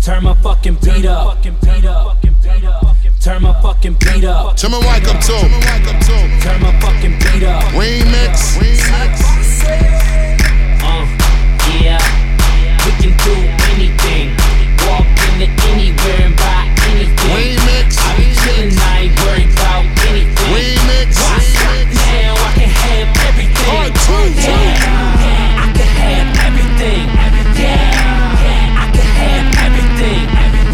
Turn my fucking beat up. Turn my fucking beat up. Turn my mic up too. Turn my fucking beat up. Remix. Yeah, we can do anything. Walk into anywhere and buy anything. Remix. I be chillin', I ain't worried about anything. Remix. Why stop now? I can have everything. Yeah, I can have everything. Yeah, I can have everything.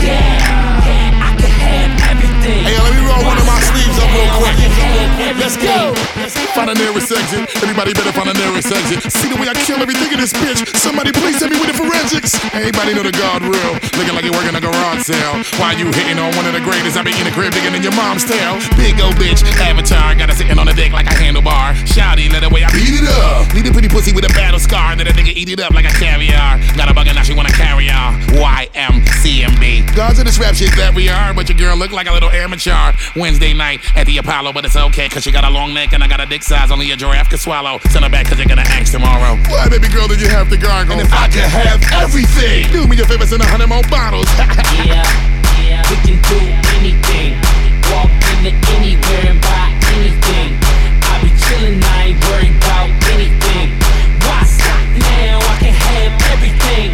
Yeah, I can have everything. Hey, let me roll one of my sleeves up real quick. Let's go. Find the nearest exit. Everybody better find the nearest exit. See the way I kill everything in this bitch. Somebody please tell me with the forensics. Everybody know the guard real. Looking like you're working a garage sale. Why you hitting on one of the greatest? I be in the crib bigger than your mom's tail. Big old bitch, avatar. Got her sitting on the deck like a handlebar. Shouty, let the way I beat it up. Need a pretty pussy with a battle scar. Then a nigga eat it up like a caviar. Got a bugger, now she wanna carry on. YMCMB. Gods of this rap shit that we are. But your girl look like a little amateur. Wednesday night at the Apollo, but it's okay, cause she got a long neck and I got a dick size only a giraffe can swallow. Send her back cause you're gonna ask tomorrow. Why, baby girl, did you have to gargle? And if I could have everything, do me a favor, send 100 more bottles. Yeah, we can do anything. Walk into anywhere and buy anything. I be chillin', I ain't worried about anything. Why stop now? I can have everything.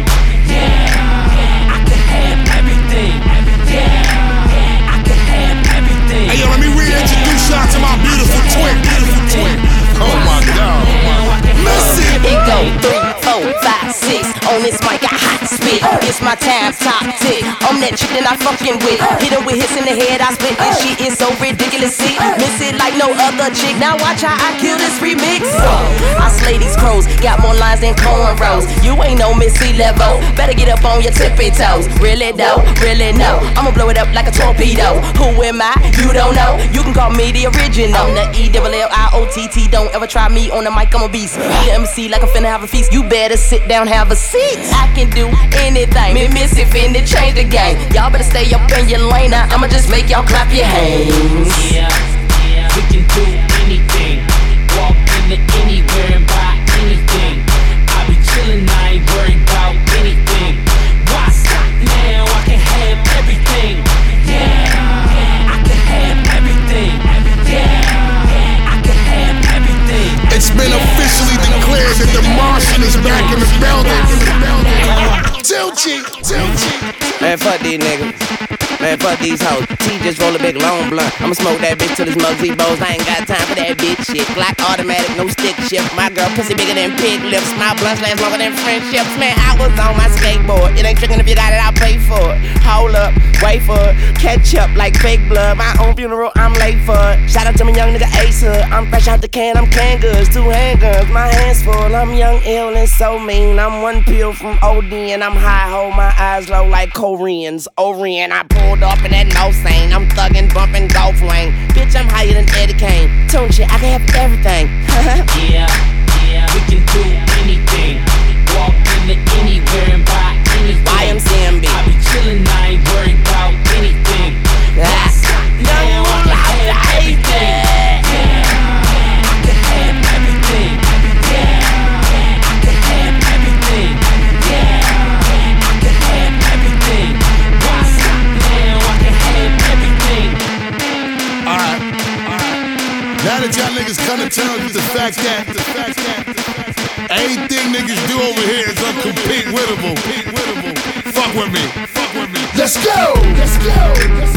Yeah, I can have everything. Yeah, I can have everything. Hey, yo, let me reintroduce y'all to my beautiful twin. Oh my God. Listen. It go 3, 4, 5, 6. On this mic, I hot spit. It's my time, top tick. I'm that chick that I fucking with. Hit her with hits in the head, I split this shit. It's so ridiculous, see. Miss it like no other chick. Now watch how I kill this remix. I slay these crows. Got more lines than cornrows. You ain't no Missy level. Better get up on your tippy toes. Really though, really no. I'ma blow it up like a torpedo. Who am I? You don't know. You can call me the original. I'm the ELLIOTT. Don't ever try me on the mic, I'm a beast. Be the MC like I'm finna have a feast. You better sit down, have a seat. I can do anything. Me miss it, finna change the game. Y'all better stay up in your lane. Now I'ma just make y'all clap your hands. Yeah, we can do anything. Walk into anywhere and buy anything. I be chillin', I ain't worried about anything. Why stop now? I can have everything. Yeah, I can have everything. Yeah, I can have everything. It's been officially declared that the Martian is back in the building. Tilchi. Man, fuck these niggas. Man, fuck these hoes. T just roll a big long blunt. I'ma smoke that bitch till it's Muggsy Bows. I ain't got time for that bitch shit. Glock automatic, no stick shift. My girl pussy bigger than pig lips. My blunts last longer than friendships. Man, I was on my skateboard. It ain't tricking if you got it, I'll pay for it. Hold up, wait for it. Catch up like fake blood. My own funeral, I'm late for it. Shout out to my young nigga Ace Hood. I'm fresh out the can, I'm can goods. 2 handguns, my hands full. I'm young, ill, and so mean. I'm 1 pill from OD and I'm high. Hold my eyes low like Koreans. Orient, I pulled up in that no sane. I'm thuggin', bumpin' golf lane. Bitch, I'm higher than Eddie Kane. Tune shit, I can have everything. Yeah, we can do anything. Walk into anywhere and buy anything. YMCMB. I be chillin', I ain't worried about anything. Why stop now? I can have everything. Yeah, I can have everything. Yeah, I can have everything. Yeah, I can have everything. Why stop now? I can have everything. Alright. Now that y'all niggas come to terms with the fact that anything niggas do over here is uncompete winnable. Fuck with me. Let's go.